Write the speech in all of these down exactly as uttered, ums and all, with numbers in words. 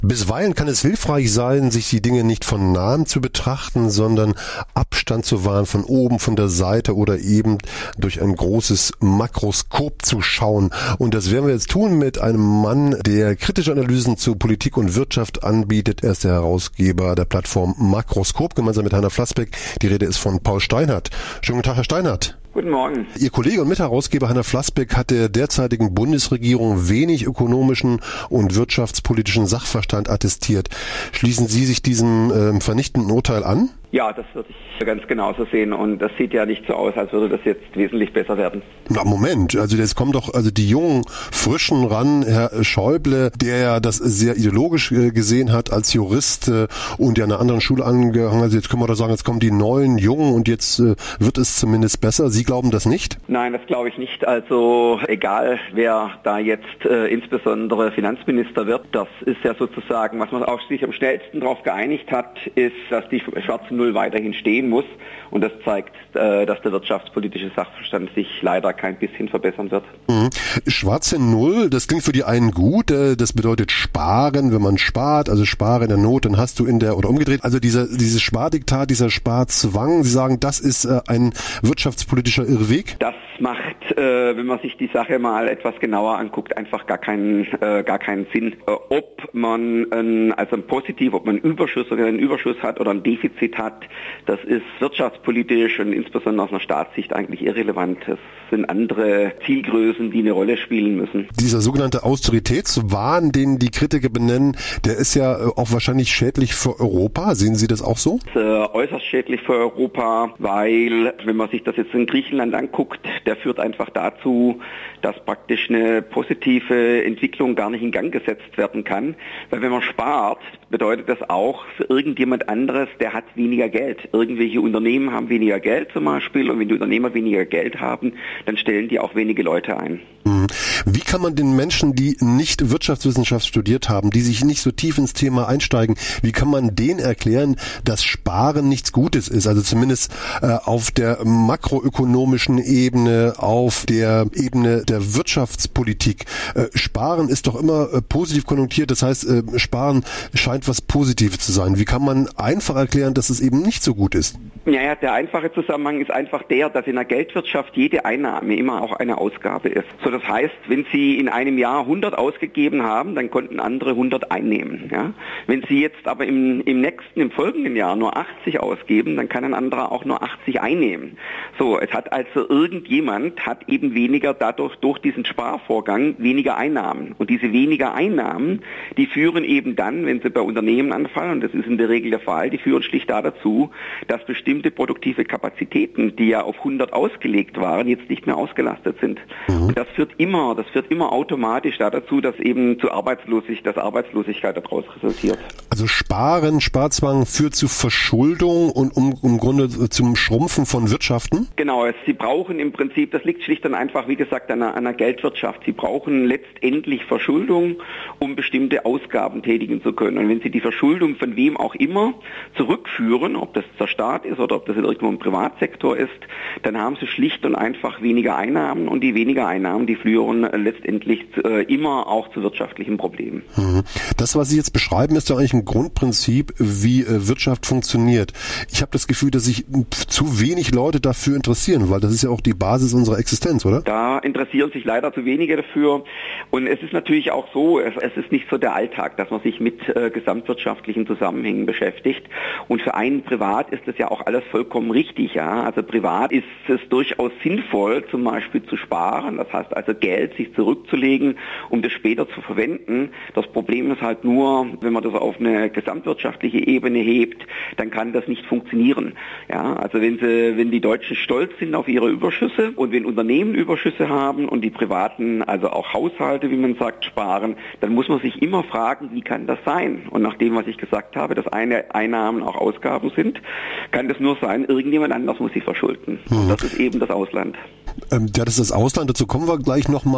Bisweilen kann es hilfreich sein, sich die Dinge nicht von nahem zu betrachten, sondern Abstand zu wahren von oben, von der Seite oder eben durch ein großes Makroskop zu schauen. Und das werden wir jetzt tun mit einem Mann, der kritische Analysen zu Politik und Wirtschaft anbietet. Er ist der Herausgeber der Plattform Makroskop, gemeinsam mit Heiner Flassbeck. Die Rede ist von Paul Steinhardt. Schönen guten Tag, Herr Steinhardt. Guten Morgen. Ihr Kollege und Mitherausgeber Heiner Flassbeck hat der derzeitigen Bundesregierung wenig ökonomischen und wirtschaftspolitischen Sachverstand attestiert. Schließen Sie sich diesem äh, vernichtenden Urteil an? Ja, das würde ich ganz genauso sehen und das sieht ja nicht so aus, als würde das jetzt wesentlich besser werden. Na Moment, also jetzt kommen doch also die jungen Frischen ran, Herr Schäuble, der ja das sehr ideologisch äh, gesehen hat als Jurist äh, und ja einer anderen Schule angehangen. Also jetzt können wir doch sagen, jetzt kommen die neuen Jungen und jetzt äh, wird es zumindest besser. Sie glauben das nicht? Nein, das glaube ich nicht. Also egal, wer da jetzt äh, insbesondere Finanzminister wird, das ist ja sozusagen, was man auch sich am schnellsten darauf geeinigt hat, ist, dass die schwarze Null weiterhin stehen muss. Und das zeigt, äh, dass der wirtschaftspolitische Sachverstand sich leider kein bisschen verbessern wird. Mhm. Schwarze Null, das klingt für die einen gut. Äh, das bedeutet sparen, wenn man spart, also spare in der Not, dann hast du in der, oder umgedreht, also dieser, dieses Spardiktat, dieser Sparzwang, Sie sagen, das ist äh, ein wirtschaftspolitischer Irrweg? Das macht, äh, wenn man sich die Sache mal etwas genauer anguckt, einfach gar keinen, äh, gar keinen Sinn. Äh, ob man, äh, also ein Positiv, ob man einen Überschuss oder einen Überschuss hat oder ein Defizit hat, das ist wirtschaftspolitisch und insbesondere aus einer Staatssicht eigentlich irrelevant. Es sind andere Zielgrößen, die eine Rolle spielen müssen. Dieser sogenannte Austeritätswahn, den die Kritiker benennen, der ist ja auch wahrscheinlich schädlich für Europa. Sehen Sie das auch so? Das ist äh, äußerst schädlich für Europa, weil, wenn man sich das jetzt in Griechenland anguckt, der führt einfach dazu, dass praktisch eine positive Entwicklung gar nicht in Gang gesetzt werden kann. Weil wenn man spart, bedeutet das auch für irgendjemand anderes, der hat weniger Geld. Irgendwelche Unternehmen haben weniger Geld zum Beispiel und wenn die Unternehmer weniger Geld haben, dann stellen die auch wenige Leute ein. Wie kann man den Menschen, die nicht Wirtschaftswissenschaft studiert haben, die sich nicht so tief ins Thema einsteigen, wie kann man denen erklären, dass Sparen nichts Gutes ist? Also zumindest äh, auf der makroökonomischen Ebene, auf der Ebene der Wirtschaftspolitik. Äh, Sparen ist doch immer äh, positiv konnotiert, das heißt, äh, Sparen scheint was Positives zu sein. Wie kann man einfach erklären, dass es eben nicht so gut ist? Ja, ja, der einfache Zusammenhang ist einfach der, dass in der Geldwirtschaft jede Einnahme immer auch eine Ausgabe ist. So, das heißt, wenn Sie in einem Jahr hundert ausgegeben haben, dann konnten andere hundert einnehmen. Ja? Wenn Sie jetzt aber im, im nächsten, im folgenden Jahr nur achtzig ausgeben, dann kann ein anderer auch nur achtzig einnehmen. So, es hat also irgendjemand hat eben weniger dadurch, durch diesen Sparvorgang, weniger Einnahmen. Und diese weniger Einnahmen, die führen eben dann, wenn sie bei Unternehmen anfallen, und das ist in der Regel der Fall, die führen schlicht da dazu, dass bestimmte produktive Kapazitäten, die ja auf hundert ausgelegt waren, jetzt nicht mehr ausgelastet sind. Mhm. Und das führt immer, das führt immer automatisch da dazu, dass eben zu Arbeitslosigkeit, dass Arbeitslosigkeit daraus resultiert. Also Sparen, Sparzwang führt zu Verschuldung und um, im Grunde zum Schrumpfen von Wirtschaften? Genau, Sie brauchen im Prinzip, das liegt schlicht und einfach, wie gesagt, an einer, an einer Geldwirtschaft. Sie brauchen letztendlich Verschuldung, um bestimmte Ausgaben tätigen zu können. Und wenn Sie die Verschuldung von wem auch immer zurückführen, ob das der Staat ist oder ob das irgendwo im Privatsektor ist, dann haben Sie schlicht und einfach weniger Einnahmen und die weniger Einnahmen, die führen letztendlich äh, immer auch zu wirtschaftlichen Problemen. Das, was Sie jetzt beschreiben, ist doch eigentlich ein Grundprinzip, wie äh, Wirtschaft funktioniert. Ich habe das Gefühl, dass sich zu wenig Leute dafür interessieren, weil das ist ja auch die Basis unserer Existenz, oder? Da interessieren sich leider zu wenige dafür und es ist natürlich auch so, es, es ist nicht so der Alltag, dass man sich mit äh, gesamtwirtschaftlichen Zusammenhängen beschäftigt und für einen privat ist das ja auch alles vollkommen richtig. Ja? Also privat ist es durchaus sinnvoll, zum Beispiel zu sparen, das heißt also Geld sich zurückzulegen, um das später zu verwenden. Das Problem ist halt nur, wenn man das auf eine gesamtwirtschaftliche Ebene hebt, dann kann das nicht funktionieren. Ja? Also wenn sie, wenn die Deutschen stolz sind auf ihre Überschüsse und wenn Unternehmen Überschüsse haben und die Privaten, also auch Haushalte, wie man sagt, sparen, dann muss man sich immer fragen, wie kann das sein? Und nach dem, was ich gesagt habe, dass eine Einnahmen auch Ausgaben sind, kann das nur sein, irgendjemand anders muss sich verschulden. Und das ist eben das Ausland. Ähm, ja, das ist das Ausland, dazu kommen wir gleich nochmal. Ähm,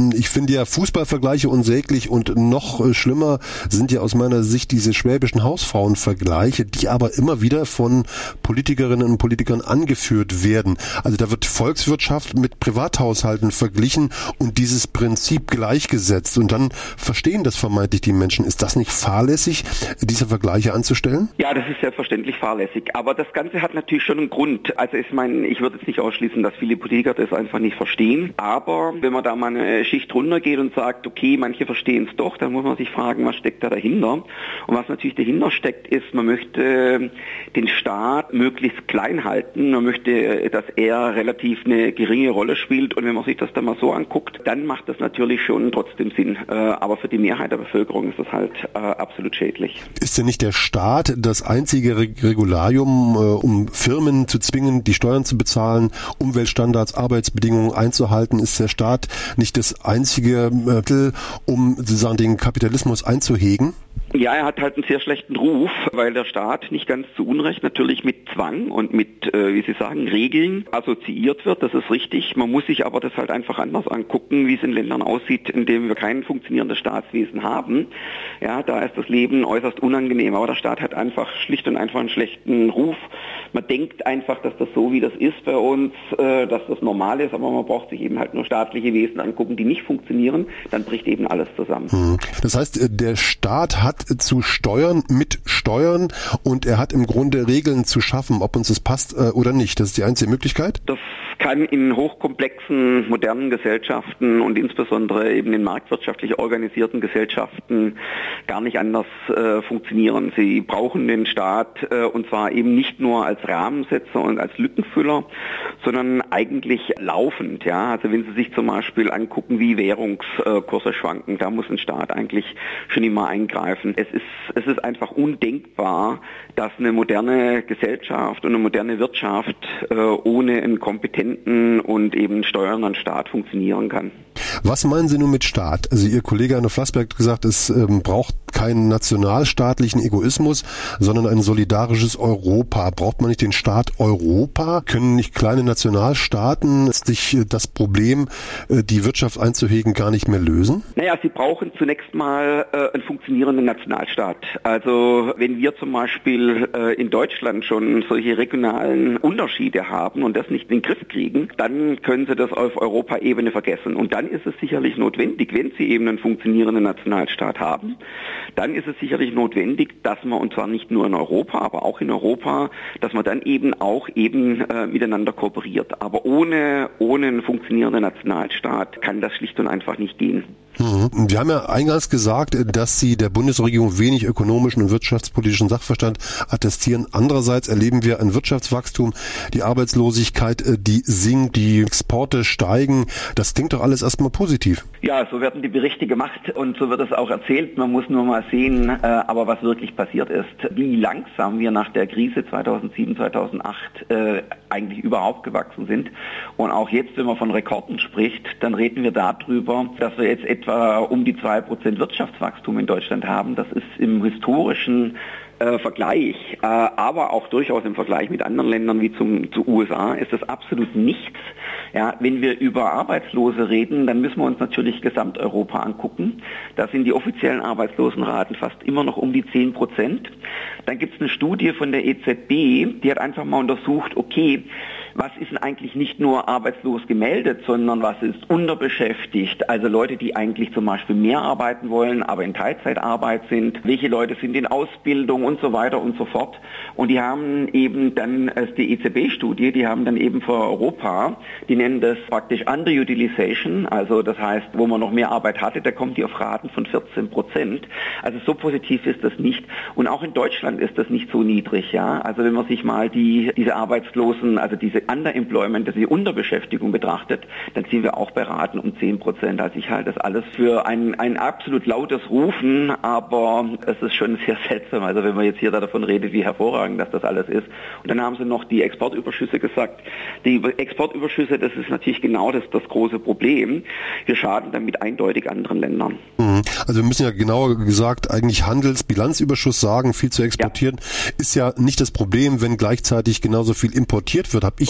ich finde ja Fußballvergleiche unsäglich und noch schlimmer sind ja aus meiner Sicht diese schwäbischen Hausfrauenvergleiche, die aber immer wieder von Politikerinnen und Politikern angeführt werden. Also da wird Volkswirtschaft mit Privathaushalten verglichen und dieses Prinzip gleichgesetzt und dann verstehen das vermeintlich die Menschen. Ist das nicht fahrlässig, diese Vergleiche anzustellen? Ja, das ist selbstverständlich fahrlässig. Aber das Ganze hat natürlich schon einen Grund. Also ich meine, ich würde jetzt nicht ausschließen, dass viele Politiker das einfach nicht verstehen. Aber wenn man da mal eine Schicht runtergeht und sagt, okay, manche verstehen es doch, dann muss man sich fragen, was steckt da dahinter? Und was natürlich dahinter steckt, ist, man möchte den Staat möglichst klein halten. Man möchte, dass er relativ eine geringe Rolle spielt. Und wenn man sich das dann mal so anguckt, dann macht das natürlich schon trotzdem Sinn. Aber für die Mehrheit der Bevölkerung ist das halt absolut schädlich. Ist denn nicht der Staat das einzige Regularium, um Firmen zu zwingen, die Steuern zu bezahlen, Umweltstandards, Arbeitsbedingungen einzuhalten? Ist der Staat nicht das einzige Mittel, um sozusagen den Kapitalismus einzuhegen? Ja, er hat halt einen sehr schlechten Ruf, weil der Staat nicht ganz zu Unrecht natürlich mit Zwang und mit, äh, wie Sie sagen, Regeln assoziiert wird. Das ist richtig. Man muss sich aber das halt einfach anders angucken, wie es in Ländern aussieht, in denen wir kein funktionierendes Staatswesen haben. Ja, da ist das Leben äußerst unangenehm. Aber der Staat hat einfach schlicht und einfach einen schlechten Ruf. Man denkt einfach, dass das so, wie das ist bei uns, äh, dass das normal ist, aber man braucht sich eben halt nur staatliche Wesen angucken, die nicht funktionieren. Dann bricht eben alles zusammen. Das heißt, der Staat hat zu steuern mit Steuern und er hat im Grunde Regeln zu schaffen, ob uns das passt äh, oder nicht. Das ist die einzige Möglichkeit? Das kann in hochkomplexen, modernen Gesellschaften und insbesondere eben in marktwirtschaftlich organisierten Gesellschaften gar nicht anders äh, funktionieren. Sie brauchen den Staat äh, und zwar eben nicht nur als Rahmensetzer und als Lückenfüller, sondern eigentlich laufend. Ja? Also wenn Sie sich zum Beispiel angucken, wie Währungskurse schwanken, da muss ein Staat eigentlich schon immer eingreifen. Es ist, es ist einfach undenkbar, dass eine moderne Gesellschaft und eine moderne Wirtschaft äh, ohne einen kompetenten und eben steuernden Staat funktionieren kann. Was meinen Sie nun mit Staat? Also Ihr Kollege Arno Flassbeck hat gesagt, es ähm, braucht keinen nationalstaatlichen Egoismus, sondern ein solidarisches Europa. Braucht man nicht den Staat Europa? Können nicht kleine Nationalstaaten sich das Problem, äh, die Wirtschaft einzuhegen, gar nicht mehr lösen? Naja, sie brauchen zunächst mal äh, einen funktionierenden Nationalstaat. Also wenn wir zum Beispiel äh, in Deutschland schon solche regionalen Unterschiede haben und das nicht in den Griff kriegen, dann können sie das auf Europaebene vergessen. Und dann ist es sicherlich notwendig, wenn sie eben einen funktionierenden Nationalstaat haben, dann ist es sicherlich notwendig, dass man, und zwar nicht nur in Europa, aber auch in Europa, dass man dann eben auch eben äh, miteinander kooperiert. Aber ohne, ohne einen funktionierenden Nationalstaat kann das schlicht und einfach nicht gehen. Wir haben ja eingangs gesagt, dass Sie der Bundesregierung wenig ökonomischen und wirtschaftspolitischen Sachverstand attestieren. Andererseits erleben wir ein Wirtschaftswachstum, die Arbeitslosigkeit, die sinkt, die Exporte steigen. Das klingt doch alles erstmal positiv. Ja, so werden die Berichte gemacht und so wird es auch erzählt. Man muss nur mal sehen, äh, aber was wirklich passiert ist, wie langsam wir nach der Krise zweitausendsieben, zweitausendacht äh, eigentlich überhaupt gewachsen sind. Und auch jetzt, wenn man von Rekorden spricht, dann reden wir darüber, dass wir jetzt etwa um die zwei Prozent Wirtschaftswachstum in Deutschland haben. Das ist im historischen äh, Vergleich, äh, aber auch durchaus im Vergleich mit anderen Ländern wie zum zu U S A ist das absolut nichts. Ja, wenn wir über Arbeitslose reden, dann müssen wir uns natürlich Gesamteuropa angucken. Da sind die offiziellen Arbeitslosenraten fast immer noch um die zehn Prozent. Dann gibt es eine Studie von der E Z B, die hat einfach mal untersucht, okay, was ist denn eigentlich nicht nur arbeitslos gemeldet, sondern was ist unterbeschäftigt? Also Leute, die eigentlich zum Beispiel mehr arbeiten wollen, aber in Teilzeitarbeit sind. Welche Leute sind in Ausbildung und so weiter und so fort. Und die haben eben dann, also die E Z B-Studie, die haben dann eben für Europa, die nennen das praktisch Underutilization, also das heißt, wo man noch mehr Arbeit hatte, da kommt die auf Raten von vierzehn Prozent. Also so positiv ist das nicht. Und auch in Deutschland ist das nicht so niedrig, ja. Also wenn man sich mal die, diese Arbeitslosen, also diese Underemployment, also die Unterbeschäftigung betrachtet, dann sind wir auch bei Raten um zehn Prozent. Also ich halte das alles für ein, ein absolut lautes Rufen, aber es ist schon sehr seltsam, also wenn man jetzt hier davon redet, wie hervorragend dass das alles ist. Und dann haben sie noch die Exportüberschüsse gesagt. Die Exportüberschüsse, das ist natürlich genau das, das große Problem. Wir schaden damit eindeutig anderen Ländern. Also wir müssen ja genauer gesagt eigentlich Handelsbilanzüberschuss sagen, viel zu exportieren, ja. Ist ja nicht das Problem, wenn gleichzeitig genauso viel importiert wird, habe ich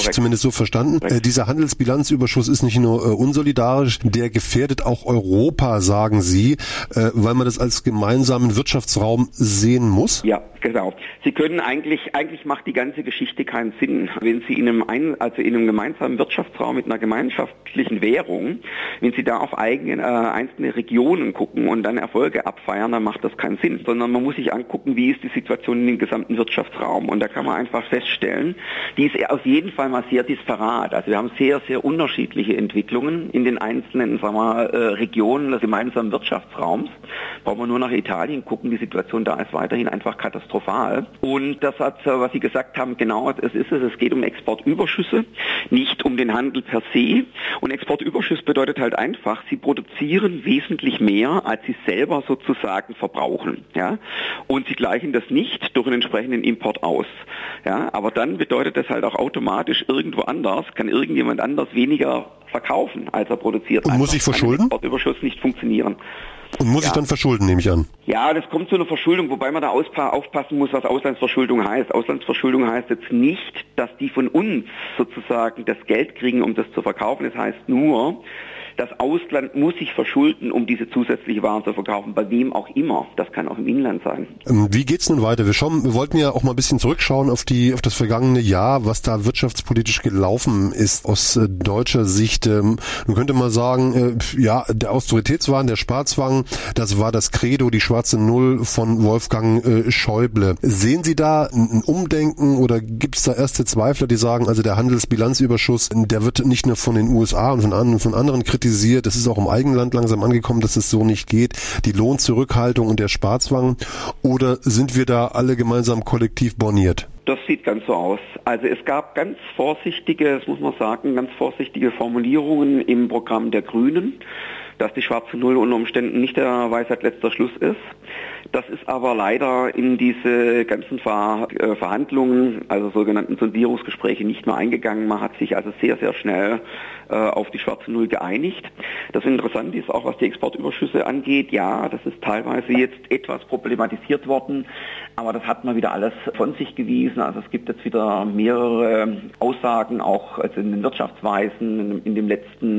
ich zumindest so verstanden. Äh, dieser Handelsbilanzüberschuss ist nicht nur äh, unsolidarisch, der gefährdet auch Europa, sagen Sie, äh, weil man das als gemeinsamen Wirtschaftsraum sehen muss? Ja, genau. Sie können eigentlich, eigentlich macht die ganze Geschichte keinen Sinn, wenn Sie in einem, ein, also in einem gemeinsamen Wirtschaftsraum mit einer gemeinschaftlichen Währung, wenn Sie da auf eigene, äh, einzelne Regionen gucken und dann Erfolge abfeiern, dann macht das keinen Sinn, sondern man muss sich angucken, wie ist die Situation in dem gesamten Wirtschaftsraum. Und da kann man einfach feststellen, die ist auf jeden Fall mal sehr disparat. Also wir haben sehr, sehr unterschiedliche Entwicklungen in den einzelnen, sagen wir, äh, Regionen des gemeinsamen Wirtschaftsraums. Brauchen wir nur nach Italien gucken, die Situation da ist weiterhin einfach katastrophal. Und das hat, was Sie gesagt haben, genau, es ist es, es geht um Exportüberschüsse, nicht um den Handel per se. Und Exportüberschuss bedeutet halt einfach, Sie produzieren wesentlich mehr, als Sie selber sozusagen verbrauchen. Ja? Und Sie gleichen das nicht durch einen entsprechenden Import aus. Ja? Aber dann bedeutet das halt auch automatisch irgendwo anders, kann irgendjemand anders weniger verkaufen, als er produziert. Und muss ich verschulden? Exportüberschuss nicht funktionieren. Und muss ja. ich dann verschulden, nehme ich an? Ja, das kommt zu einer Verschuldung, wobei man da auspa- aufpassen muss, was Auslandsverschuldung heißt. Auslandsverschuldung heißt jetzt nicht, dass die von uns sozusagen das Geld kriegen, um das zu verkaufen. Das heißt nur, das Ausland muss sich verschulden, um diese zusätzliche Waren zu verkaufen, bei wem auch immer. Das kann auch im Inland sein. Wie geht's nun weiter? Wir schauen, wir wollten ja auch mal ein bisschen zurückschauen auf die, auf das vergangene Jahr, was da wirtschaftspolitisch gelaufen ist aus äh, deutscher Sicht. Ähm, man könnte mal sagen, äh, ja, der Austeritätswahn, der Sparzwang, das war das Credo, die schwarze Null von Wolfgang äh, Schäuble. Sehen Sie da ein, ein Umdenken oder gibt's da erste Zweifler, die sagen, also der Handelsbilanzüberschuss, der wird nicht nur von den U S A und von, an, von anderen kritisiert, es ist auch im eigenen Land langsam angekommen, dass es so nicht geht, die Lohnzurückhaltung und der Sparzwang, oder sind wir da alle gemeinsam kollektiv borniert? Das sieht ganz so aus. Also es gab ganz vorsichtige, das muss man sagen, ganz vorsichtige Formulierungen im Programm der Grünen, dass die schwarze Null unter Umständen nicht der Weisheit letzter Schluss ist. Das ist aber leider in diese ganzen Ver- äh, Verhandlungen, also sogenannten Sondierungsgespräche, nicht mehr eingegangen. Man hat sich also sehr, sehr schnell äh, auf die schwarze Null geeinigt. Das Interessante ist auch, was die Exportüberschüsse angeht. Ja, das ist teilweise jetzt etwas problematisiert worden, aber das hat man wieder alles von sich gewiesen. Also es gibt jetzt wieder mehrere Aussagen, auch also in den Wirtschaftsweisen, in dem letzten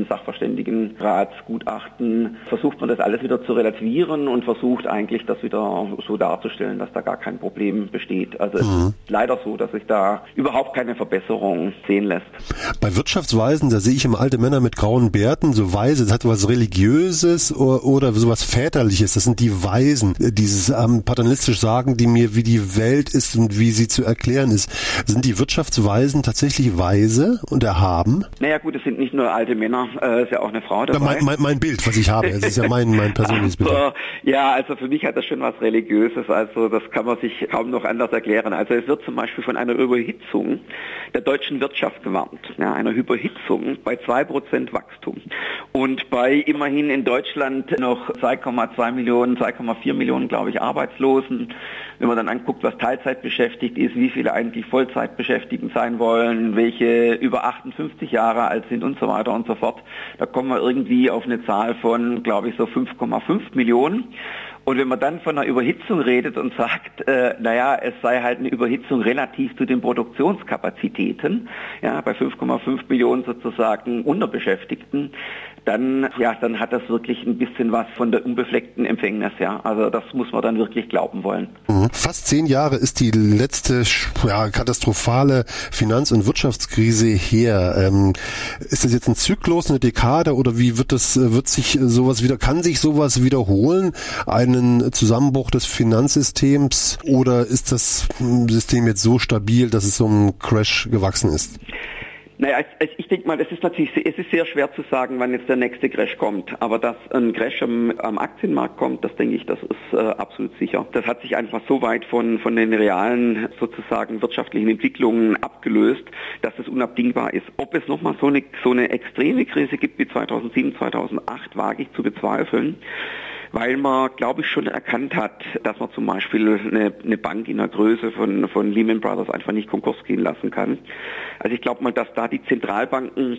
Sachverständigenratsgutachten versucht man das alles wieder zu relativieren und versucht eigentlich das wieder so darzustellen, dass da gar kein Problem besteht. Also mhm. es ist leider so, dass sich da überhaupt keine Verbesserung sehen lässt. Bei Wirtschaftsweisen, da sehe ich immer alte Männer mit grauen Bärten, so Weise, das hat was Religiöses oder, oder sowas Väterliches, das sind die Weisen, dieses ähm, paternalistisch sagen, die mir, wie die Welt ist und wie sie zu erklären ist. Sind die Wirtschaftsweisen tatsächlich weise und erhaben? Naja gut, es sind nicht nur alte Männer, äh, ist ja auch eine Frau dabei. Mein, mein, mein Bild, was ich habe, es ist ja mein, mein persönliches Bild. Also, ja, also für mich hat das schon was Religiöses, also das kann man sich kaum noch anders erklären. Also es wird zum Beispiel von einer Überhitzung der deutschen Wirtschaft gewarnt, ja, einer Überhitzung bei zwei Prozent Wachstum und bei immerhin in Deutschland noch zwei Komma zwei Millionen, zwei Komma vier Millionen, glaube ich, Arbeitslosen. Wenn man dann anguckt, was Teilzeit beschäftigt ist, wie viele eigentlich Vollzeit beschäftigt sein wollen, welche über achtundfünfzig Jahre alt sind und so weiter und so fort, da kommen wir irgendwie auf eine Zahl von, glaube ich, so fünf Komma fünf Millionen. Und wenn man dann von einer Überhitzung redet und sagt, äh, naja, es sei halt eine Überhitzung relativ zu den Produktionskapazitäten, ja, bei fünf Komma fünf Millionen sozusagen Unterbeschäftigten, dann, ja, dann hat das wirklich ein bisschen was von der unbefleckten Empfängnis, ja. Also das muss man dann wirklich glauben wollen. Fast zehn Jahre ist die letzte ja, katastrophale Finanz- und Wirtschaftskrise her. Ähm, ist das jetzt ein Zyklus, eine Dekade oder wie wird das, wird sich sowas wieder, kann sich sowas wiederholen? Einen Zusammenbruch des Finanzsystems oder ist das System jetzt so stabil, dass es so einem Crash gewachsen ist? Naja, ich denke mal, es ist natürlich, es ist sehr schwer zu sagen, wann jetzt der nächste Crash kommt. Aber dass ein Crash am, am Aktienmarkt kommt, das denke ich, das ist äh, absolut sicher. Das hat sich einfach so weit von, von den realen, sozusagen wirtschaftlichen Entwicklungen abgelöst, dass es unabdingbar ist. Ob es nochmal so eine, so eine extreme Krise gibt wie zweitausendsieben, zweitausendacht, wage ich zu bezweifeln. Weil man, glaube ich, schon erkannt hat, dass man zum Beispiel eine, eine Bank in der Größe von, von Lehman Brothers einfach nicht Konkurs gehen lassen kann. Also ich glaube mal, dass da die Zentralbanken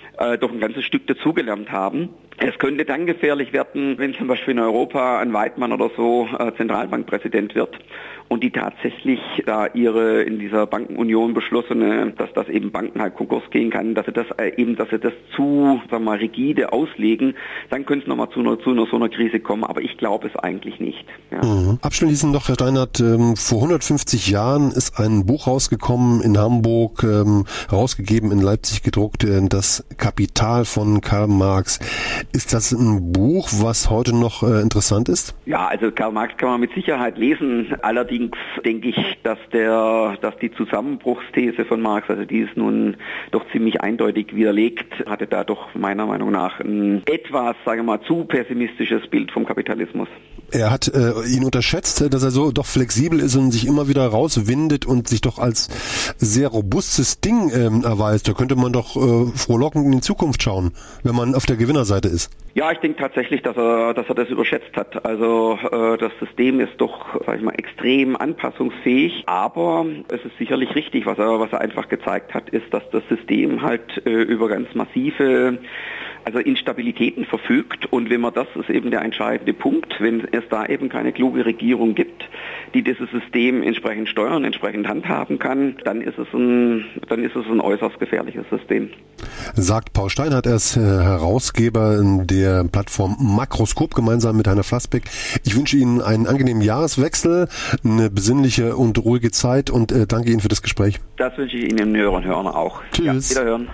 äh, doch ein ganzes Stück dazugelernt haben. Es könnte dann gefährlich werden, wenn zum Beispiel in Europa ein Weidmann oder so äh, Zentralbankpräsident wird und die tatsächlich da ihre in dieser Bankenunion beschlossene, dass das eben Banken halt Konkurs gehen kann, dass sie das äh, eben, dass sie das zu, sagen wir mal, rigide auslegen, dann könnte es nochmal zu, einer, zu einer, so einer Krise kommen, aber ich glaube es eigentlich nicht. Ja. Mhm. Abschließend noch, Herr Steinert, ähm, vor hundertfünfzig Jahren ist ein Buch rausgekommen in Hamburg, ähm, rausgegeben, in Leipzig gedruckt, äh, das Kapital von Karl Marx. Ist das ein Buch, was heute noch äh, interessant ist? Ja, also Karl Marx kann man mit Sicherheit lesen. Allerdings denke ich, dass der, dass die Zusammenbruchsthese von Marx, also die ist nun doch ziemlich eindeutig widerlegt, hatte da doch meiner Meinung nach ein etwas, sage ich mal, zu pessimistisches Bild vom Kapitalismus. Er hat äh, ihn unterschätzt, dass er so doch flexibel ist und sich immer wieder rauswindet und sich doch als sehr robustes Ding ähm, erweist. Da könnte man doch äh, frohlockend in die Zukunft schauen, wenn man auf der Gewinnerseite ist. Ja, ich denke tatsächlich, dass er, dass er das überschätzt hat. Also äh, das System ist doch, sag ich mal, extrem anpassungsfähig. Aber es ist sicherlich richtig, was er, was er einfach gezeigt hat, ist, dass das System halt äh, über ganz massive also Instabilitäten verfügt, und wenn man, das ist eben der entscheidende Punkt, wenn es da eben keine kluge Regierung gibt, die dieses System entsprechend steuern, entsprechend handhaben kann, dann ist es ein, dann ist es ein äußerst gefährliches System. Sagt Paul Steinert, er ist Herausgeber der Plattform Makroskop gemeinsam mit Heiner Flassbeck. Ich wünsche Ihnen einen angenehmen Jahreswechsel, eine besinnliche und ruhige Zeit und danke Ihnen für das Gespräch. Das wünsche ich Ihnen, Hörern und Hörern auch. Tschüss. Ja, wiederhören.